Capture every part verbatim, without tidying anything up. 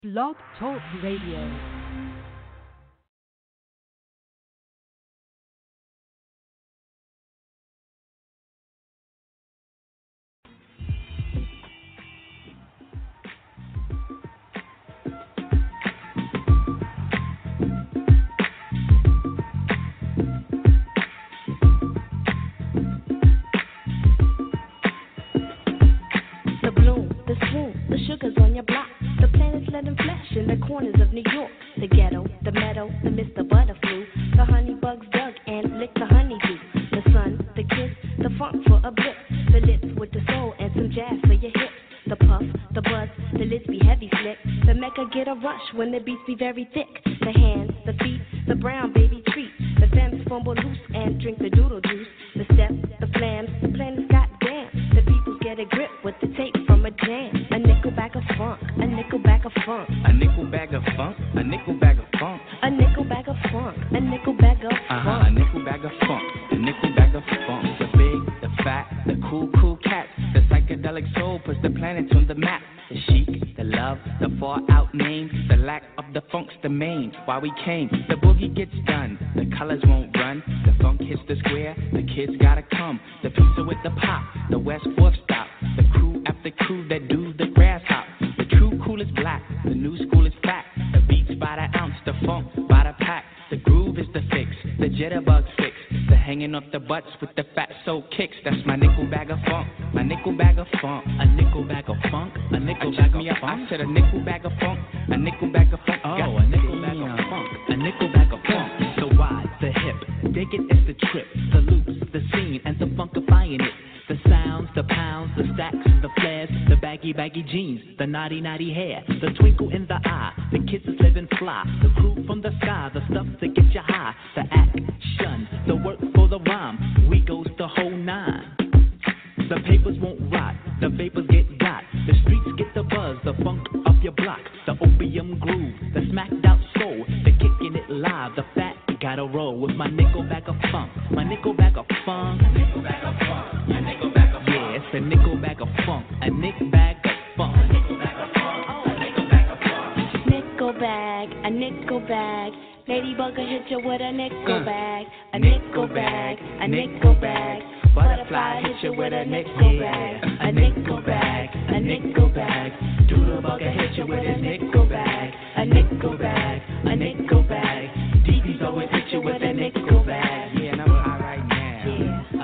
Blog Talk Radio. Sugars on your block, the planets let them flash in the corners of New York. The ghetto, the meadow, the Mister Butterfly, the honey bugs dug and licked the honeydew. The sun, the kiss, the funk for a blip, the lips with the soul and some jazz for your hips. The puff, the buzz, the lids be heavy slick. The Mecca get a rush when the beats be very thick. The hands, the feet, the brown baby treat. The femmes fumble loose and drink the doodle juice. The steps, the flams, the planets got damn. The people get a grip with the tape from a jam. A nickel bag of funk, a nickel bag of funk. A nickel bag of funk, a nickel bag of funk. A nickel bag of funk, a nickel bag of uh-huh, funk. A nickel bag of funk, a nickel bag of funk. The big, the fat, the cool, cool cat. The psychedelic soul puts the planets on the map. The chic, the love, the far out name. The lack of the funk's the main. Why we came, the boogie gets done. The colors won't run. The funk hits the square. The kids gotta come. The pizza with the pop. The West Fourth stop. The crew after crew that do the grass hop. The true cool is black. The new school is fat. The beats by the ounce. The funk by the pack. The groove is the fix. The jitterbug fix. The hanging off the butts with the fat soul kicks. That's my nickel bag of funk. My nickel bag of funk. A nickel bag of funk. A nickel bag of funk. I said a nickel bag of funk. A nickel bag of funk. Oh, got a nickel bag of funk. A nickel bag of funk. The wide, the hip. Dig it as the trip. The loops, the scene, and the funkifying it. The sounds, the pounds, the stacks, the flares, the baggy, baggy jeans, the naughty, naughty hair, the twinkle in the eye, the kisses living fly, the crew from the sky, the stuff to get you high, the action, the work for the rhyme, we goes the whole nine. The papers won't rot, the vapors get got, the streets get the buzz, the funk of your block, the opium groove, the smacked out soul, the kicking it live, the fat gotta roll with my nickel bag of funk, my nickel bag of funk, a nickel bag of funk, a nickel bag of funk, yeah, it's a nickel bag of funk, a nick bag of funk, a nickel bag of funk, a nickel bag of funk, nickel bag, a nickel bag. Ladybug will hit you with a nickel uh, bag, a nickel nickel bag, bag, a nickel nickel bag. bag. Butterfly hit you with a nickel bag, a nickel bag, a nickel bag. Doodlebug will hit you with a nickel bag, a nickel bag, a nickel bag. D B's always hit you with a nickel bag. Yeah, and I'm high right now. Yeah.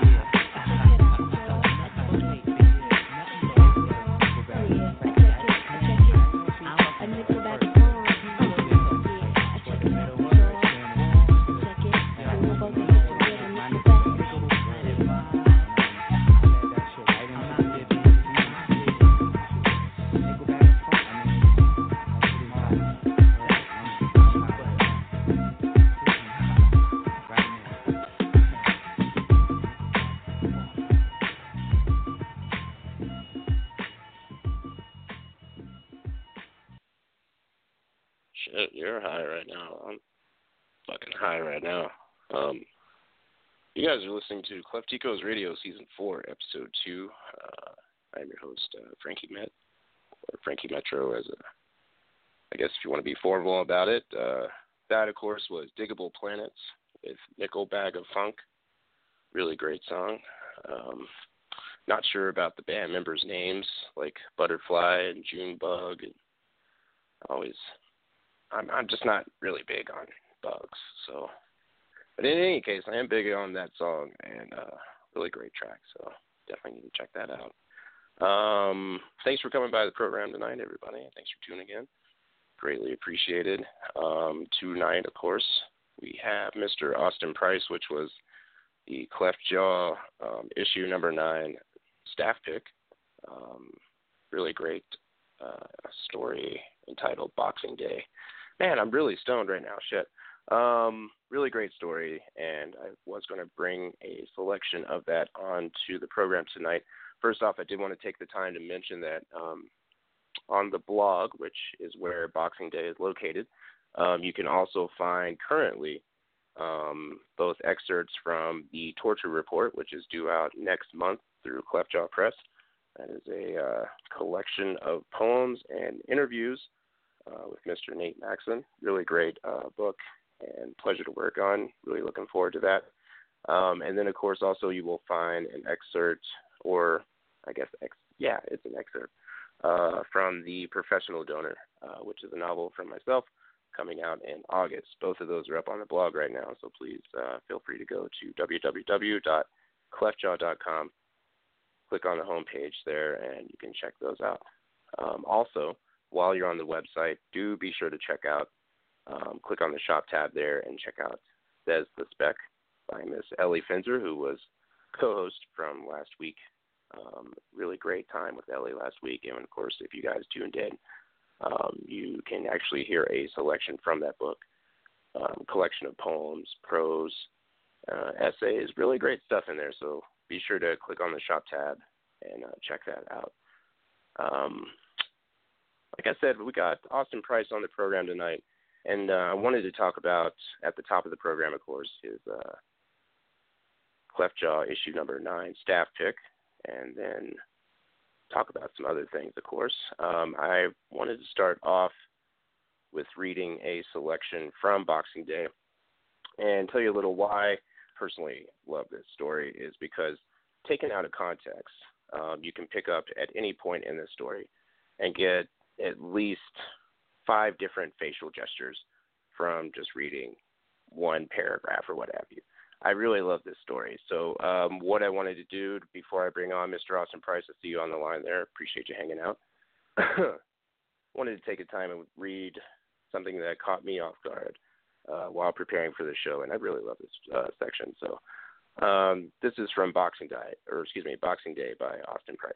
Shit, you're high right now. I'm fucking high right now. Um, you guys are listening to Cleftico's Radio Season four, Episode two. Uh, I'm your host, uh, Frankie Met, or Frankie Metro, as a, I guess if you want to be formal about it. Uh, that, of course, was Diggable Planets with Nickel Bag of Funk. Really great song. Um, not sure about the band members' names, like Butterfly and Junebug, and always... I'm I'm just not really big on bugs, so. But in any case, I am big on that song, and uh, really great track, so definitely need to check that out. Um, thanks for coming by the program tonight, everybody. Thanks for tuning in. Greatly appreciated. Um, tonight, of course, we have Mister Austin Price, which was the Cleft Jaw um, issue number nine staff pick. Um, really great uh, story entitled Boxing Day. Man, I'm really stoned right now. Shit. Um, really great story, and I was going to bring a selection of that onto the program tonight. First off, I did want to take the time to mention that um, on the blog, which is where Boxing Day is located, um, you can also find currently um, both excerpts from the Torture Report, which is due out next month through Cleftjaw Press. That is a uh, collection of poems and interviews uh, with Mister Nate Maxson. Really great uh, book and pleasure to work on. Really looking forward to that. Um, and then, of course, also you will find an excerpt, or I guess, ex- yeah, it's an excerpt, uh, from The Professional Donor, uh, which is a novel from myself coming out in August. Both of those are up on the blog right now, so please uh, feel free to go to w w w dot cleftjaw dot com, click on the homepage there, and you can check those out. Um, also, while you're on the website, do be sure to check out, um, click on the shop tab there and check out Says the Spec by Miss Ellie Finzer, who was co-host from last week. Um, really great time with Ellie last week. And, of course, if you guys tuned in, um, you can actually hear a selection from that book, um, collection of poems, prose, uh, essays, really great stuff in there. So be sure to click on the shop tab and uh, check that out. Um, like I said, we got Austin Price on the program tonight. And uh, I wanted to talk about, at the top of the program, of course, his uh, Cleftjaw issue number nine staff pick, and then talk about some other things, of course. Um, I wanted to start off with reading a selection from Boxing Day and tell you a little why I personally love this story is because taken out of context, um, you can pick up at any point in this story and get at least five different facial gestures from just reading one paragraph or what have you. I really love this story. So um, what I wanted to do before I bring on Mister Austin Price, I see you on the line there. Appreciate you hanging out. Wanted to take a time and read something that caught me off guard uh, while preparing for the show, and I really love this uh, section. So um, this is from Boxing Day, or excuse me, Boxing Day by Austin Price.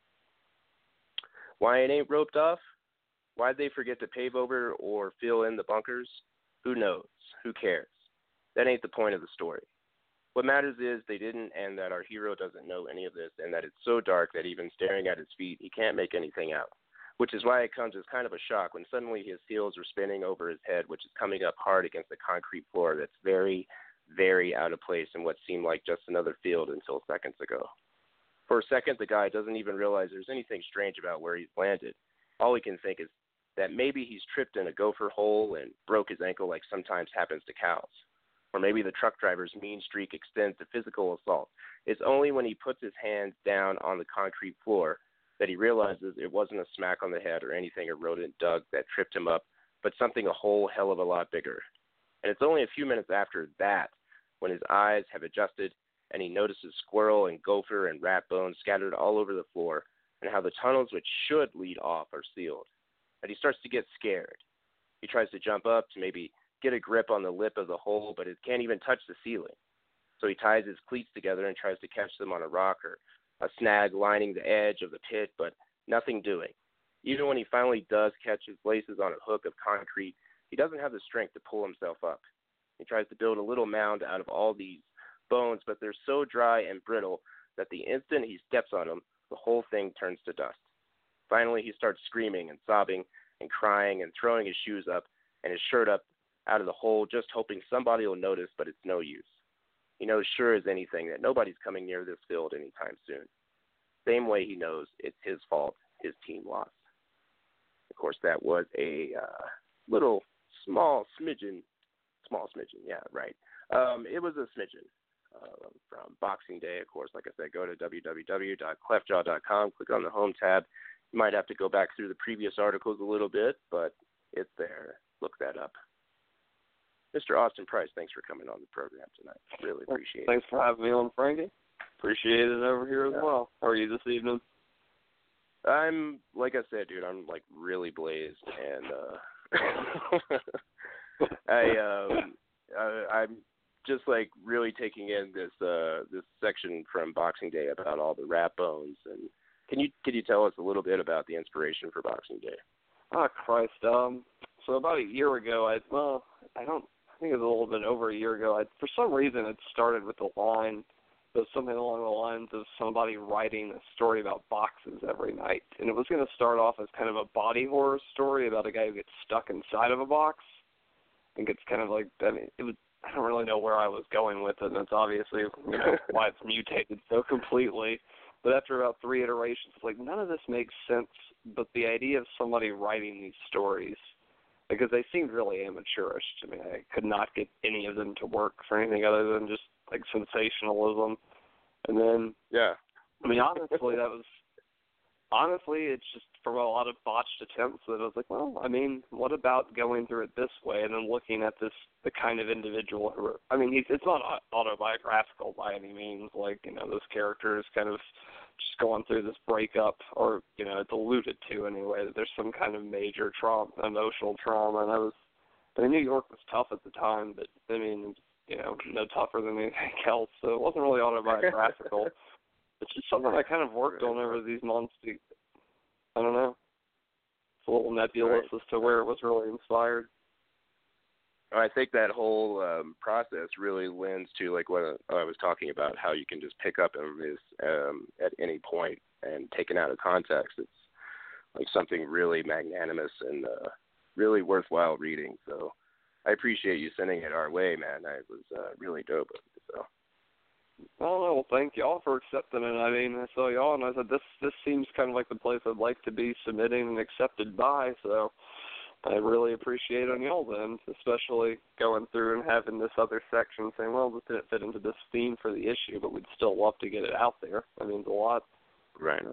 Why it ain't roped off? Why'd they forget to pave over or fill in the bunkers? Who knows? Who cares? That ain't the point of the story. What matters is they didn't, and that our hero doesn't know any of this, and that it's so dark that even staring at his feet, he can't make anything out, which is why it comes as kind of a shock when suddenly his heels are spinning over his head, which is coming up hard against the concrete floor that's very, very out of place in what seemed like just another field until seconds ago. For a second, the guy doesn't even realize there's anything strange about where he's landed. All he can think is that maybe he's tripped in a gopher hole and broke his ankle like sometimes happens to cows. Or maybe the truck driver's mean streak extends to physical assault. It's only when he puts his hands down on the concrete floor that he realizes it wasn't a smack on the head or anything a rodent dug that tripped him up, but something a whole hell of a lot bigger. And it's only a few minutes after that when his eyes have adjusted and he notices squirrel and gopher and rat bones scattered all over the floor and how the tunnels which should lead off are sealed, that he starts to get scared. He tries to jump up to maybe get a grip on the lip of the hole, but it can't even touch the ceiling. So he ties his cleats together and tries to catch them on a rock or a snag lining the edge of the pit, but nothing doing. Even when he finally does catch his laces on a hook of concrete, he doesn't have the strength to pull himself up. He tries to build a little mound out of all these bones, but they're so dry and brittle that the instant he steps on them, the whole thing turns to dust. Finally, he starts screaming and sobbing and crying and throwing his shoes up and his shirt up out of the hole, just hoping somebody will notice, but it's no use. He knows sure as anything that nobody's coming near this field anytime soon. Same way he knows it's his fault his team lost. Of course, that was a uh, little small smidgen, small smidgen, yeah, right. Um, it was a smidgen uh, from Boxing Day, of course. Like I said, go to w w w dot cleftjaw dot com, click on the home tab. You might have to go back through the previous articles a little bit, but it's there. Look that up. Mister Austin Price, thanks for coming on the program tonight. Really appreciate thanks it. Thanks for having me on, Frankie. Appreciate it over here as yeah. well. How are you this evening? I'm, like I said, dude, I'm, like, really blazed, and uh, I, um, I, I'm just, like, really taking in this uh, this section from Boxing Day about all the rat bones. And can you can you tell us a little bit about the inspiration for Boxing Day? Oh, Christ. Um, so about a year ago, I, well, I don't, I think it was a little bit over a year ago. I, for some reason, it started with the line, it was something along the lines of somebody writing a story about boxes every night. And it was going to start off as kind of a body horror story about a guy who gets stuck inside of a box. And gets kind of like, I mean, it was, I don't really know where I was going with it, and that's obviously, you know, why it's mutated so completely. But after about three iterations, it's like, none of this makes sense, but the idea of somebody writing these stories because they seemed really amateurish to me. I could not get any of them to work for anything other than just like sensationalism. And then, yeah, I mean, honestly, that was honestly, it's just from a lot of botched attempts that I was like, well, I mean, what about going through it this way and then looking at this, the kind of individual who, I mean, he's, it's not autobiographical by any means, like, you know, those characters kind of just going through this breakup, or, you know, it's alluded to anyway, that there's some kind of major trauma, emotional trauma, and I was, I mean, New York was tough at the time, but, I mean, you know, no tougher than anything else, so it wasn't really autobiographical. It's just something I kind of worked on over these months. To, I don't know. It's a little nebulous right. as to where it was really inspired. I think that whole um, process really lends to like what I was talking about, how you can just pick up on this um, at any point and taken out of context. It's like something really magnanimous and uh, really worthwhile reading. So I appreciate you sending it our way, man. It was uh, really dope. So. I don't know. Well, thank y'all for accepting it. I mean, I saw y'all, and I said, this this seems kind of like the place I'd like to be submitting and accepted by, so I really appreciate on y'all then, especially going through and having this other section saying, well, this didn't fit into this theme for the issue, but we'd still love to get it out there. That means a lot. Right.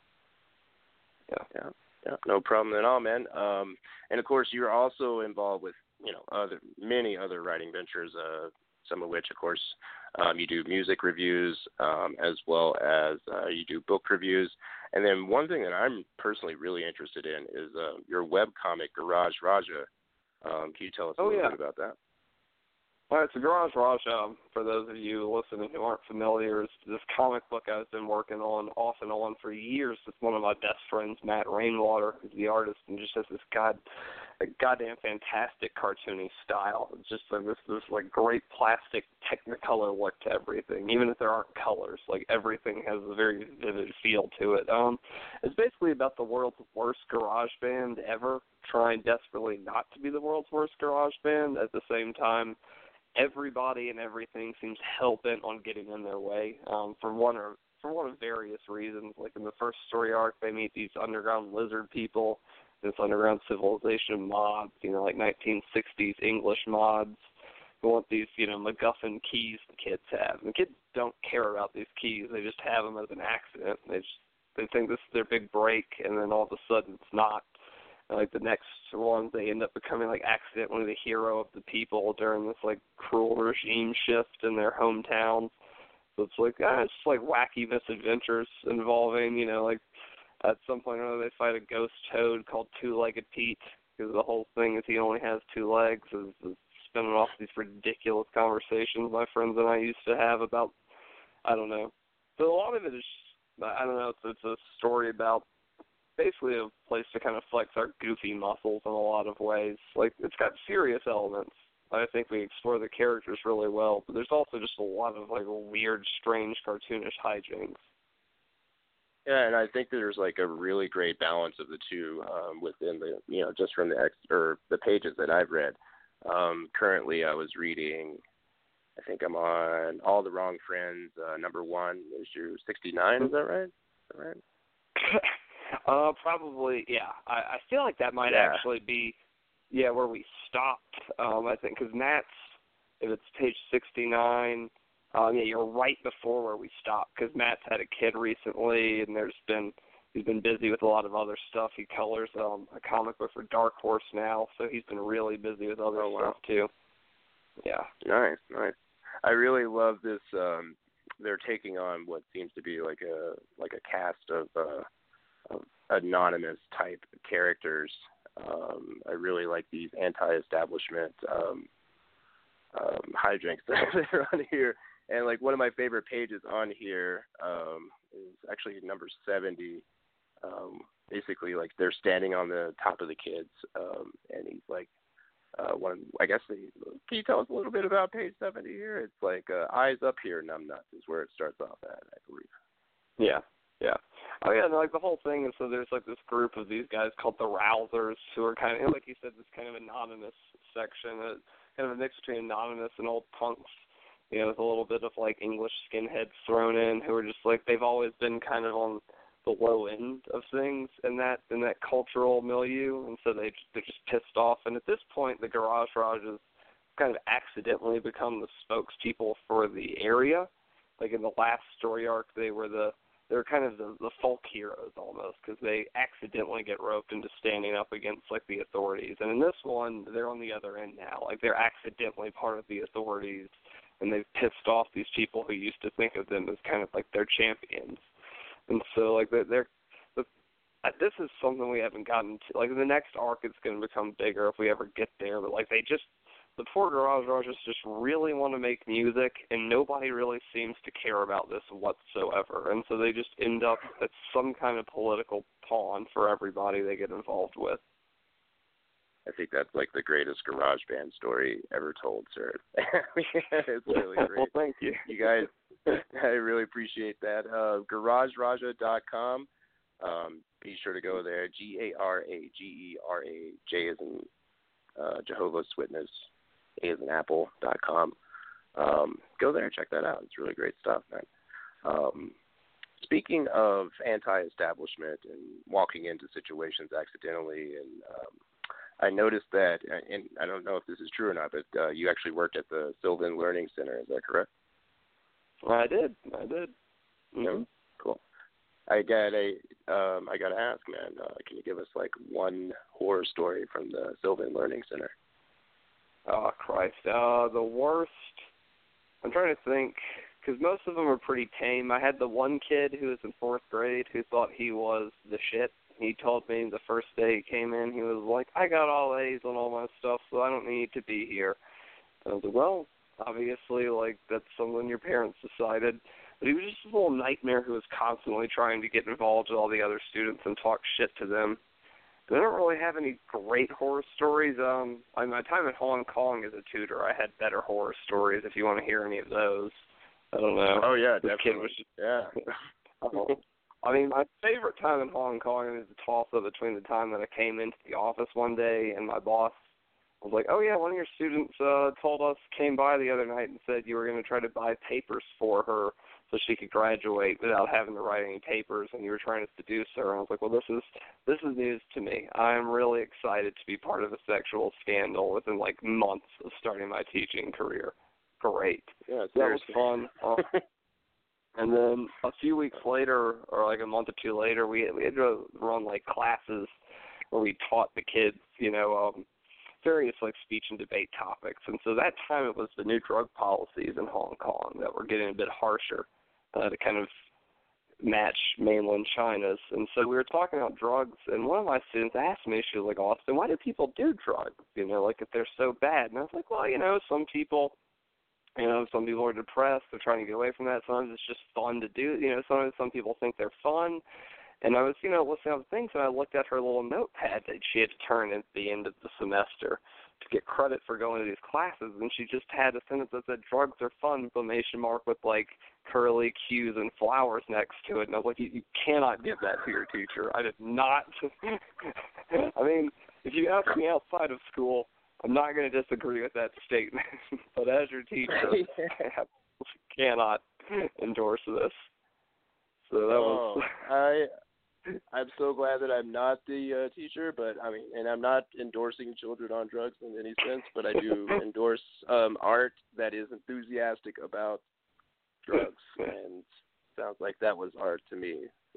Yeah. Yeah. Yeah. No problem at all, man. Um, and, of course, you're also involved with, you know, other many other writing ventures, uh, some of which, of course, um, you do music reviews um, as well as uh, you do book reviews. And then one thing that I'm personally really interested in is uh, your webcomic, Garage Raja. Um, can you tell us a oh, little yeah. bit about that? All right, so Garage Raja, for those of you listening who aren't familiar, is this comic book I've been working on off and on for years with one of my best friends, Matt Rainwater, who's the artist, and just has this god, a goddamn fantastic cartoony style. It's just like this, this like great plastic Technicolor look to everything, even if there aren't colors. Like everything has a very vivid feel to it. Um, it's basically about the world's worst garage band ever, trying desperately not to be the world's worst garage band. At the same time, everybody and everything seems hell-bent on getting in their way, um, for one or for one of various reasons. Like in the first story arc, they meet these underground lizard people, this underground civilization mods, you know, like nineteen sixties English mods, who want these, you know, MacGuffin keys the kids have. And the kids don't care about these keys; they just have them as an accident. They just they think this is their big break, and then all of a sudden it's not. Like the next ones, they end up becoming like accidentally the hero of the people during this like cruel regime shift in their hometown. So it's like ah, it's just like wacky misadventures involving, you know, like at some point or another they fight a ghost toad called Two-Legged Pete, because the whole thing is he only has two legs. Is, is spinning off these ridiculous conversations my friends and I used to have about, I don't know. But a lot of it is, I don't know. It's, it's a story about. Basically a place to kind of flex our goofy muscles in a lot of ways. Like, it's got serious elements. I think we explore the characters really well, but there's also just a lot of, like, weird, strange, cartoonish hijinks. Yeah, and I think there's, like, a really great balance of the two um, within the, you know, just from the ex- or the pages that I've read. Um, currently I was reading, I think I'm on All the Wrong Friends, uh, number one, issue sixty-nine, is that right? Is that right? Uh, probably, yeah. I, I feel like that might yeah. actually be, yeah, where we stopped, um, I think, because Matt's, if it's page sixty-nine, um, yeah, you're right before where we stopped, because Matt's had a kid recently, and there's been, he's been busy with a lot of other stuff. He colors um, a comic book for Dark Horse now, so he's been really busy with other oh, stuff, wow. too. Yeah. Nice, nice. I really love this, um, they're taking on what seems to be like a, like a cast of, uh, of anonymous type characters. Um, I really like these anti-establishment um, um, hijinks that are on here. And like one of my favorite pages on here um, is actually number seventy. Um, basically, like they're standing on the top of the kids, um, and he's like, uh, one. I guess they, can you tell us a little bit about page seventy here? It's like uh, eyes up here, numbnuts is where it starts off at, I believe. Yeah. Yeah. Oh, yeah, and like the whole thing is, so there's like this group of these guys called the Rousers who are kind of, like you said, this kind of anonymous section, uh, kind of a mix between anonymous and old punks, you know, with a little bit of like English skinheads thrown in who are just like, they've always been kind of on the low end of things in that in that cultural milieu, and so they they're just pissed off. And at this point, the Garage Rajas kind of accidentally become the spokespeople for the area. Like in the last story arc, they were the they're kind of the, the folk heroes almost, because they accidentally get roped into standing up against like the authorities. And in this one, they're on the other end now. Like they're accidentally part of the authorities, and they've pissed off these people who used to think of them as kind of like their champions. And so like they're, they're the, this is something we haven't gotten to. Like in the next arc, it's going to become bigger if we ever get there. But like they just the poor Garage Rajas just really want to make music, and nobody really seems to care about this whatsoever. And so they just end up as some kind of political pawn for everybody they get involved with. I think that's like the greatest garage band story ever told, sir. It's really great. Well, thank you. You guys, I really appreciate that. Uh, garage raja dot com. Um, be sure to go there. G A R A G E R A J as in uh, Jehovah's Witness. A as in Apple dot com. Um, go there and check that out. It's really great stuff, man. Um, speaking of anti-establishment and walking into situations accidentally, and um, I noticed that, and I don't know if this is true or not, but uh, you actually worked at the Sylvan Learning Center. Is that correct? I did. I did. Mm-hmm. Yeah. Cool. I got a. Um, I got to ask, man. Uh, can you give us like one horror story from the Sylvan Learning Center? Oh, Christ. Uh, the worst, I'm trying to think, because most of them are pretty tame. I had the one kid who was in fourth grade who thought he was the shit. He told me the first day he came in, he was like, I got all A's on all my stuff, so I don't need to be here. And I was like, well, obviously, like, that's something your parents decided. But he was just a little nightmare who was constantly trying to get involved with all the other students and talk shit to them. I don't really have any great horror stories. Um, in my time at Hong Kong as a tutor, I had better horror stories if you want to hear any of those. I don't know. Oh, yeah, this definitely. Kid was just, yeah. oh, I mean, my favorite time in Hong Kong is the toss-up between the time that I came into the office one day and my boss was like, oh, yeah, one of your students uh, told us, came by the other night and said you were going to try to buy papers for her so she could graduate without having to write any papers, and you were trying to seduce her. And I was like, well, this is this is news to me. I'm really excited to be part of a sexual scandal within, like, months of starting my teaching career. Great. Yeah, that was fun. Uh, and then a few weeks later, or like a month or two later, we, we had to run, like, classes where we taught the kids, you know, um, various, like, speech and debate topics. And so that time it was the new drug policies in Hong Kong that were getting a bit harsher. Uh, to kind of match mainland China's. And so we were talking about drugs, and one of my students asked me, she was like, Austin, why do people do drugs, you know, like if they're so bad? And I was like, well, you know, some people, you know, some people are depressed, they're trying to get away from that. Sometimes it's just fun to do, you know, sometimes some people think they're fun. And I was, you know, listening to things, and I looked at her little notepad that she had to turn at the end of the semester to get credit for going to these classes, and she just had a sentence that said, drugs are fun, exclamation mark, with, like, curly Q's and flowers next to it. And I was like, you, you cannot give that to your teacher. I did not. I mean, if you ask me outside of school, I'm not going to disagree with that statement. But as your teacher, I cannot endorse this. So that oh, was... I... I'm so glad that I'm not the uh, teacher, but I mean, and I'm not endorsing children on drugs in any sense, but I do endorse um, art that is enthusiastic about drugs, and sounds like that was art to me.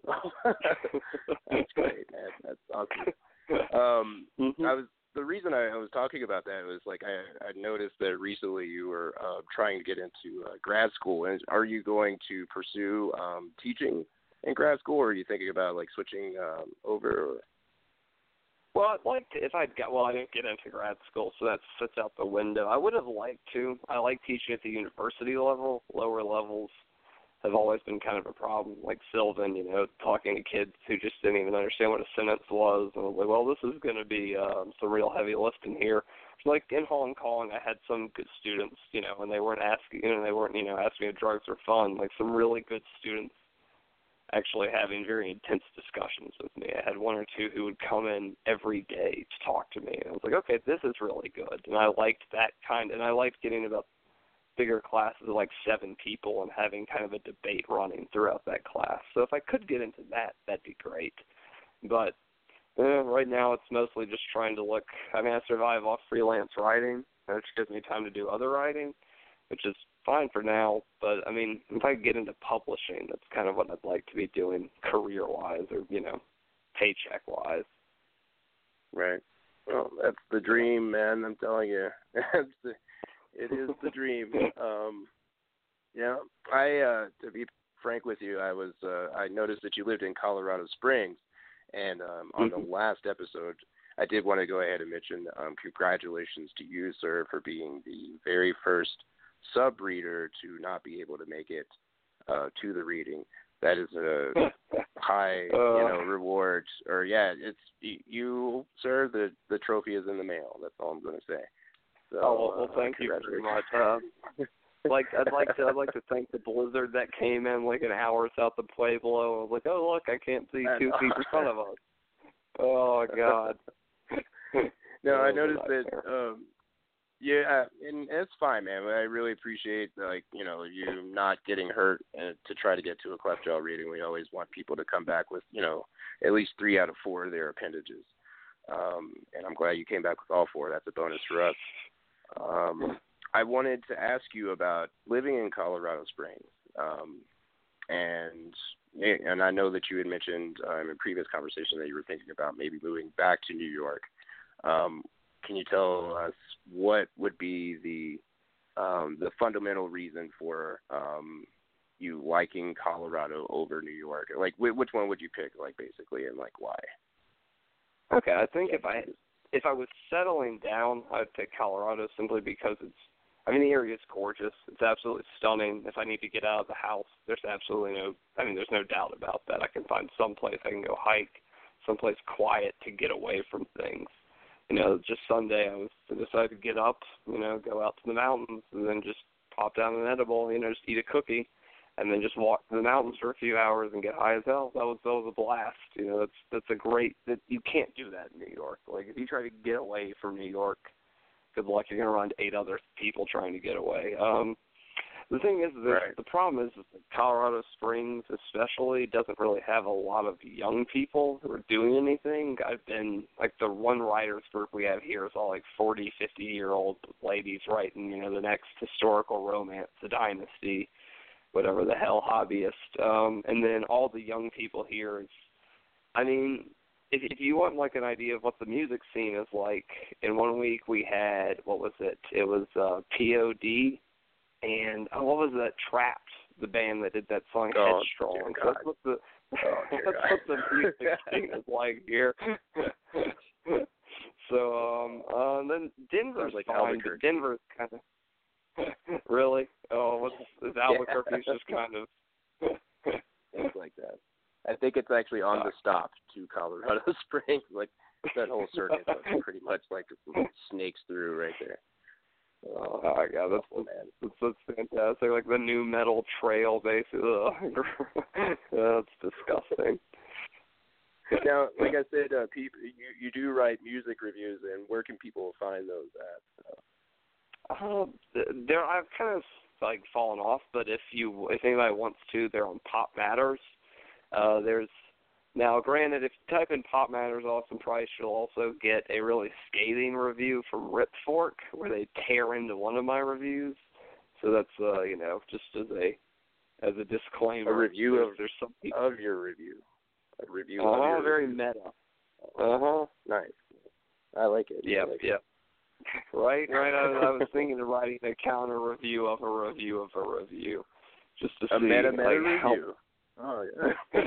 That's great, man. That's awesome. Um, mm-hmm. I was the reason I, I was talking about that was like I, I noticed that recently you were uh, trying to get into uh, grad school, and are you going to pursue um, teaching in grad school, or are you thinking about like switching um, over? Or? Well, I'd like to, if I'd got, well, I didn't get into grad school, so that sits out the window. I would have liked to. I like teaching at the university level. Lower levels have always been kind of a problem. Like Sylvan, you know, talking to kids who just didn't even understand what a sentence was. And I was like, well, this is going to be um, some real heavy lifting here. Like in Hong Kong, I had some good students, you know, and they weren't asking, you know, they weren't, you know, asking if drugs were fun. Like some really good students actually having very intense discussions with me. I had one or two who would come in every day to talk to me. And I was like, okay, this is really good. And I liked that kind, and I liked getting about bigger classes of like seven people and having kind of a debate running throughout that class. So if I could get into that, that'd be great. But eh, right now it's mostly just trying to look. I mean, I survive off freelance writing, which gives me time to do other writing, which is fine for now. But I mean, if I get into publishing, that's kind of what I'd like to be doing career-wise, or you know, paycheck-wise. Right. Well, that's the dream, man. I'm telling you, that's the, it is the dream. Um, yeah, I uh, to be frank with you, I was uh, I noticed that you lived in Colorado Springs, and um, on Mm-hmm. the last episode, I did want to go ahead and mention um, congratulations to you, sir, for being the very first sub-reader to not be able to make it uh, to the reading. That is a high, you know, reward. Or yeah, it's you, sir. The the trophy is in the mail. That's all I'm going to say. So, oh well, well uh, thank you very much. Uh, like I'd like to I'd like to thank the blizzard that came in like an hour south of Pueblo. I was like, oh look, I can't see two feet in front of us. Oh God. No, I Oh, noticed that. nightmare. Um, yeah, and it's fine, man. I really appreciate, like, you know, you not getting hurt and to try to get to a cleft jaw reading. We always want people to come back with, you know, at least three out of four of their appendages. Um, and I'm glad you came back with all four. That's a bonus for us. Um, I wanted to ask you about living in Colorado Springs. Um, and and I know that you had mentioned um, in a previous conversation that you were thinking about maybe moving back to New York. Um, Can you tell us what would be the um, the fundamental reason for um, you liking Colorado over New York? Like, wh- which one would you pick, like, basically, and, like, why? Okay, I think if I if I was settling down, I'd pick Colorado simply because it's. I mean, the area is gorgeous. It's absolutely stunning. If I need to get out of the house, there's absolutely no. I mean, there's no doubt about that. I can find some place I can go hike, someplace quiet to get away from things. You know, just Sunday I was I decided to get up, you know, go out to the mountains and then just pop down an edible, you know, just eat a cookie, and then just walk to the mountains for a few hours and get high as hell. That was that was a blast. You know, that's that's a great. That you can't do that in New York. Like if you try to get away from New York, good luck. You're gonna run into eight other people trying to get away. Um, the thing is, that Right. the problem is that Colorado Springs especially doesn't really have a lot of young people who are doing anything. I've been, like, the one writers group we have here is all, like, forty, fifty-year-old ladies writing, you know, the next historical romance, the dynasty, whatever the hell, hobbyist. Um, and then all the young people here is, I mean, if, if you want, like, an idea of what the music scene is like, in one week we had, what was it? It was uh, P O D and oh, what was that? Trapped, the band that did that song Oh, Headstrong. dear So that's what the Oh, dear that's God. what the music scene is like here. so um, uh, and then Denver's Sounds like fine, Albuquerque. but Denver's kind of really. Oh, what's is Albuquerque's Yeah. just kind of. Things like that. I think it's actually on the stop to Colorado Springs. Like, that whole circuit is pretty much like snakes through right there. Oh, my God, that's, awful, man. that's, that's fantastic. Like the new metal trail, basically. Ugh. That's disgusting. Now, like I said, uh, people, you, you do write music reviews, and where can people find those at? Uh, there, I've kind of like fallen off, but if you, if anybody wants to, they're on Pop Matters. Uh, there's now, granted, if you type in Pop Matters Awesome Price, you'll also get a really scathing review from Rip Fork, where they tear into one of my reviews. So that's, uh, you know, just as a as a disclaimer. A review there's, of there's some people. of your review. A review Uh of huh. your Very review. meta. Uh huh. Nice. I like it. Yep. I like Yep. Right. Right. I, I was thinking of writing a counter review of a review of a review, just to it. A see meta meta like, how review. Oh yeah.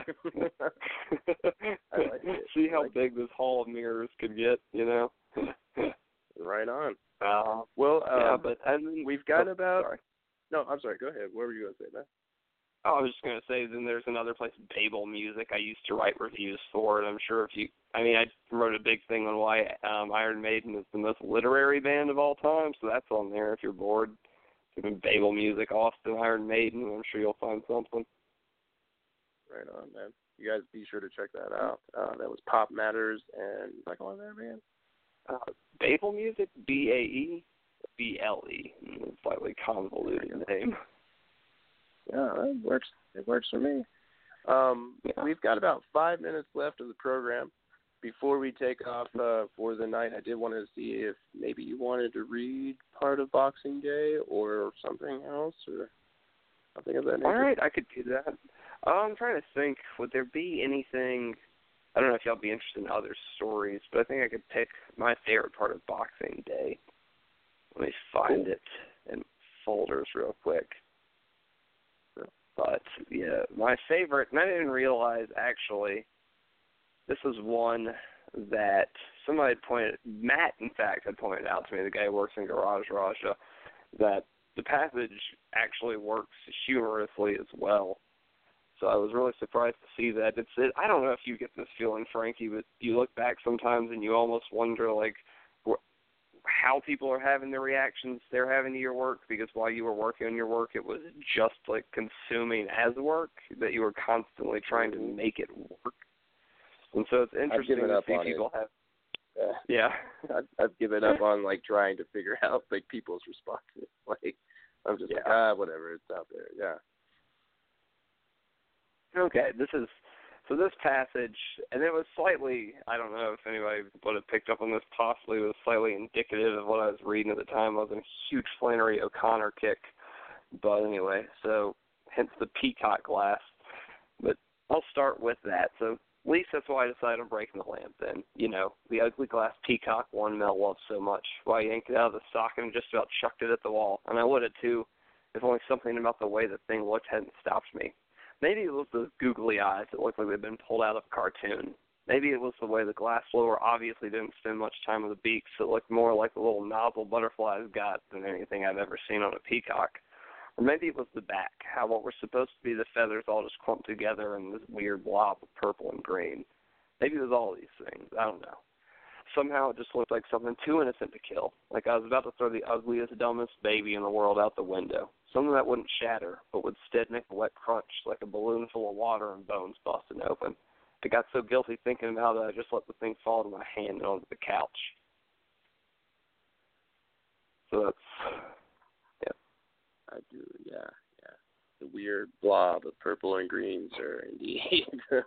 I like it. See I how like big this hall of mirrors could get, you know. it. Right on. Uh, Well, um, yeah, but and then, we've got oh, about. Sorry. No, I'm sorry. Go ahead. What were you going to say, man? Oh, I was just gonna say, then there's another place, Babel Music. I used to write reviews for, and I'm sure if you, I mean, I wrote a big thing on why um, Iron Maiden is the most literary band of all time, so that's on there if you're bored. Babel Music, Austin, Iron Maiden. I'm sure you'll find something. Right on, man. You guys be sure to check that out. Uh, that was Pop Matters and like on there, man. Uh, Babel Music, B A E B L E. Slightly convoluted name. Yeah, that works. It works for me. Um, yeah. We've got about five minutes left of the program. Before we take off uh, for the night, I did want to see if maybe you wanted to read part of Boxing Day or something else or something of that nature. All right, I could do that. Uh, I'm trying to think, would there be anything, I don't know if y'all be interested in other stories, but I think I could pick my favorite part of Boxing Day. Let me find cool. it in folders real quick. But, yeah, my favorite, and I didn't realize, actually, this is one that somebody had pointed, Matt, in fact, had pointed out to me, the guy who works in Garage Raja, that the passage actually works humorously as well. So I was really surprised to see that. It's it, I don't know if you get this feeling, Frankie, but you look back sometimes and you almost wonder, like, how people are having the reactions they're having to your work, because while you were working on your work, it was just like consuming as work, that you were constantly trying to make it work. And so it's interesting to see people have. Uh, yeah, I've, I've given up on like trying to figure out like people's responses. Like I'm just yeah. like ah whatever, it's out there. Yeah. Okay, this is. So this passage, and it was slightly, I don't know if anybody would have picked up on this, possibly it was slightly indicative of what I was reading at the time. I was in a huge Flannery O'Connor kick. But anyway, so hence the peacock glass. But I'll start with that. So at least that's why I decided on breaking the lamp then. You know, the ugly glass peacock one Mel loved so much. Why I yanked it out of the socket and just about chucked it at the wall. And I would have too, if only something about the way the thing looked hadn't stopped me. Maybe it was those googly eyes that looked like they'd been pulled out of a cartoon. Maybe it was the way the glass blower obviously didn't spend much time on the beak, so it looked more like the little nozzle butterflies got than anything I've ever seen on a peacock. Or maybe it was the back, how what were supposed to be the feathers all just clumped together in this weird blob of purple and green. Maybe it was all these things. I don't know. Somehow it just looked like something too innocent to kill, like I was about to throw the ugliest, dumbest baby in the world out the window. Something that wouldn't shatter, but would instead make a wet crunch like a balloon full of water and bones busting open. I got so guilty thinking about it, I just let the thing fall to my hand and onto the couch. So that's, yeah. I do, yeah, yeah. The weird blob of purple and green, sir, indeed.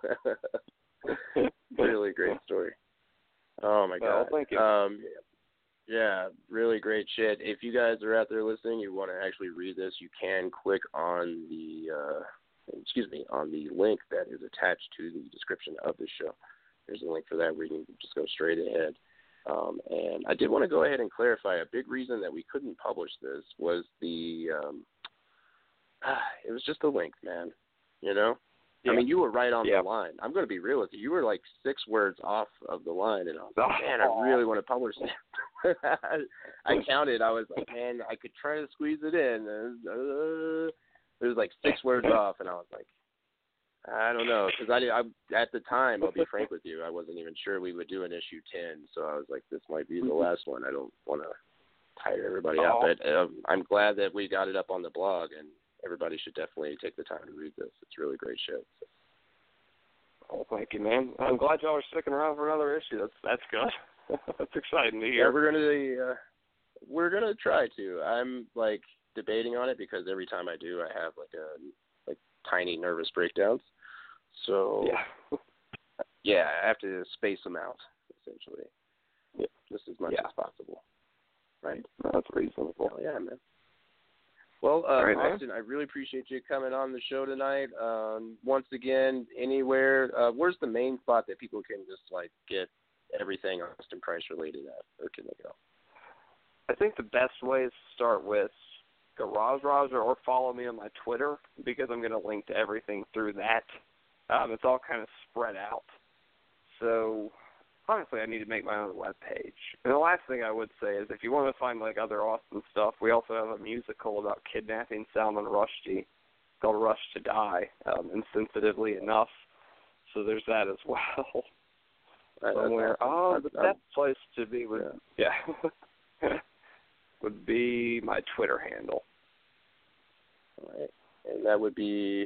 Really great story. Oh, my God. Well, thank you. Um, yeah, really great shit. If you guys are out there listening, you want to actually read this, you can click on the, uh, excuse me, on the link that is attached to the description of the show. There's a link for that where you can just go straight ahead. Um, and I did want to go ahead and clarify a big reason that we couldn't publish this was the, um, it was just the length, man, you know? Yeah. I mean, you were right on yeah. the line. I'm going to be real with you. You were like six words off of the line, and I was like, man, I really want to publish it. I counted. I was like, man, I could try to squeeze it in. Uh, it was like six words off, and I was like, I don't know. Because I, I, at the time, I'll be frank with you, I wasn't even sure we would do an issue ten, so I was like, this might be the last one. I don't want to tire everybody oh. out. But um, I'm glad that we got it up on the blog, and everybody should definitely take the time to read this. It's really great shit. So. Oh, thank you, man. I'm glad y'all are sticking around for another issue. That's that's good. That's exciting to hear. Yeah, we're gonna uh, we're gonna try to. I'm like debating on it because every time I do, I have like a like tiny nervous breakdowns. So yeah, yeah, I have to space them out essentially, yeah, just as much yeah. as possible. Right? That's reasonable. Oh, yeah, man. Well, uh, right, Austin, man. I really appreciate you coming on the show tonight. Um, once again, anywhere, uh, where's the main spot that people can just, like, get everything Austin Price related at, or can they go? I think the best way is to start with Garage Raja or follow me on my Twitter because I'm going to link to everything through that. Um, it's all kind of spread out. So, honestly, I need to make my own webpage. And the last thing I would say is if you want to find, like, other Austin stuff, we also have a musical about kidnapping Salman Rushdie called Rush to Die, um, insensitively enough. So there's that as well. Right, Somewhere. Oh, the best place to be would, yeah, yeah would be my Twitter handle. All right. And that would be...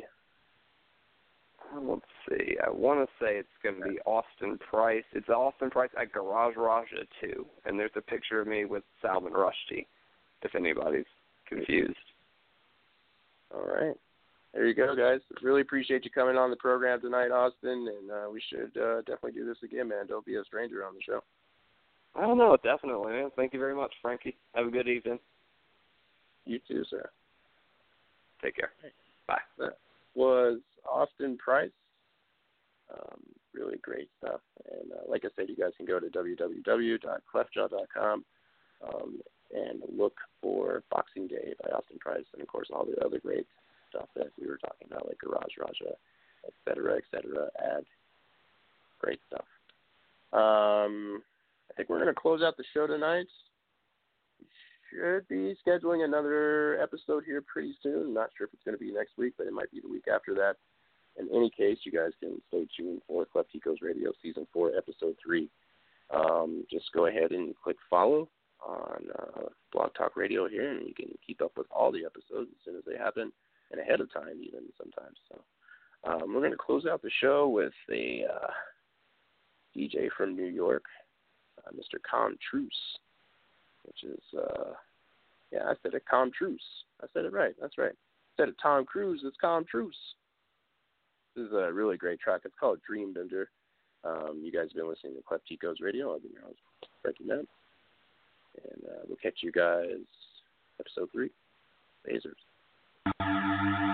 Let's see. I want to say it's going to be Austin Price. It's Austin Price at Garage Raja two, and there's a picture of me with Salman Rushdie. if anybody's confused. All right. There you go, guys. Really appreciate you coming on the program tonight, Austin, and uh, we should uh, definitely do this again, man. Don't be a stranger on the show. I don't know, definitely, man. Thank you very much, Frankie. Have a good evening. You too, sir. Take care. Bye. That was Austin Price. Um, really great stuff. And uh, like I said, you guys can go to w w w dot clef jaw dot com um, and look for Boxing Day by Austin Price, and, of course, all the other great stuff that we were talking about, like Garage Raja, et cetera, et cetera. Ad. Great stuff. Um, I think we're going to close out the show tonight. We should be scheduling another episode here pretty soon. Not sure if it's going to be next week, but it might be the week after that. In any case, you guys can stay tuned for Clef Ticos Radio Season four, Episode three. Um, just go ahead and click follow on uh, Blog Talk Radio here, and you can keep up with all the episodes as soon as they happen, and ahead of time even sometimes. So um, we're going to close out the show with a uh, D J from New York, uh, Mister Com Truce, which is, uh, yeah, I said it, Com Truce. I said it right. That's right. I said it, Tom Cruise. It's Com Truce. This is a really great track. It's called Dream Bender. Um, you guys have been listening to Clef Ticos Radio. I've been your host, Frankie Matt. And uh, we'll catch you guys episode three, Lasers.